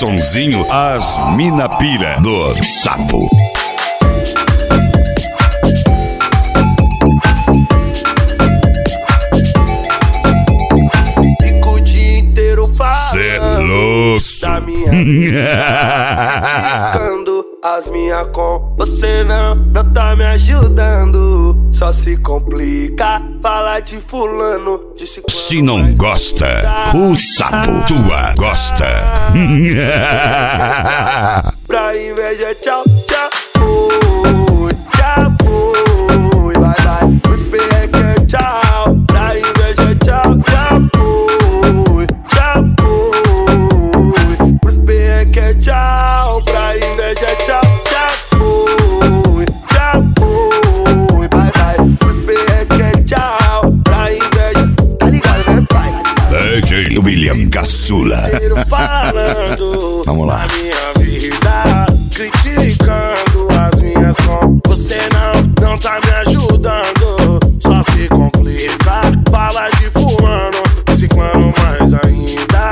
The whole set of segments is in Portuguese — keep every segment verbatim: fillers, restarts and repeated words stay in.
sonzinho As Mina Pira do Sapo. Fico o dia inteiro Celoso da minha ficando as minhas com você não, não tá me ajudando. Só se complica falar de fulano. Disse se não gosta, o Sapo tua gosta. Pra inveja, tchau, tchau. Fui, já fui, vai, vai. Os perreque, tchau. Pra inveja, tchau, já fui, já fui. Os perreque, tchau. Pra inveja, tchau, já fui, já fui, vai, vai. Os perreque, tchau. Pra inveja, tá ligado, né, pai? D J William Caçula. Falando vamos lá. da minha vida, criticando as minhas com você não, não tá me ajudando. Só se complica, fala de fulano, ciclano mais ainda.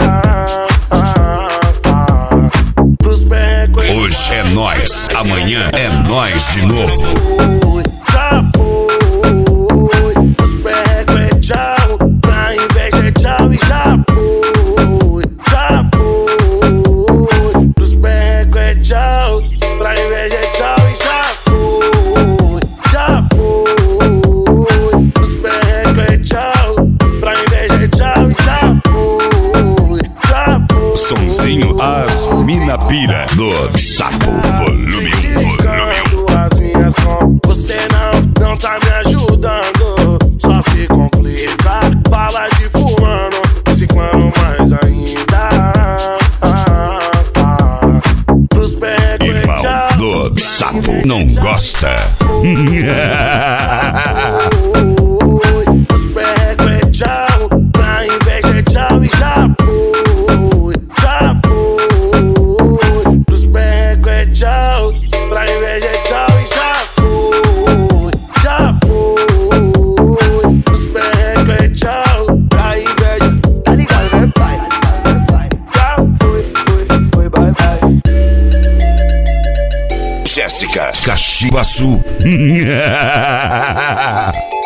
Pros perreques, Hoje é nós, amanhã é nós de novo. já foi. Pros perreques, tchau. Pra inveja, tchau e já foi. Já foi. Pros perreques, tchau. Pra inveja, tchau e já foi. Já foi. Pros perreques, tchau. Pra inveja, tchau e já foi. Já foi. Sonzinho As Mina Pira do Sapo. Volume um, volume um. As minhas com você não, não tá me ajudando. Só se complica, fala de fulano, ciclano mais ainda. Pros perreques, Irmão tchau. do Sapo não gosta. Pros perreques, tchau. Pra inveja, tchau e já foi. Já foi. Pros perreques, tchau. Pra inveja, tchau e já foi. Já foi. Pros perreques, tchau. Pra inveja, tá ligado, né, pai? Já foi, foi, foi, bye, bye. Jéssica Caxibaçu.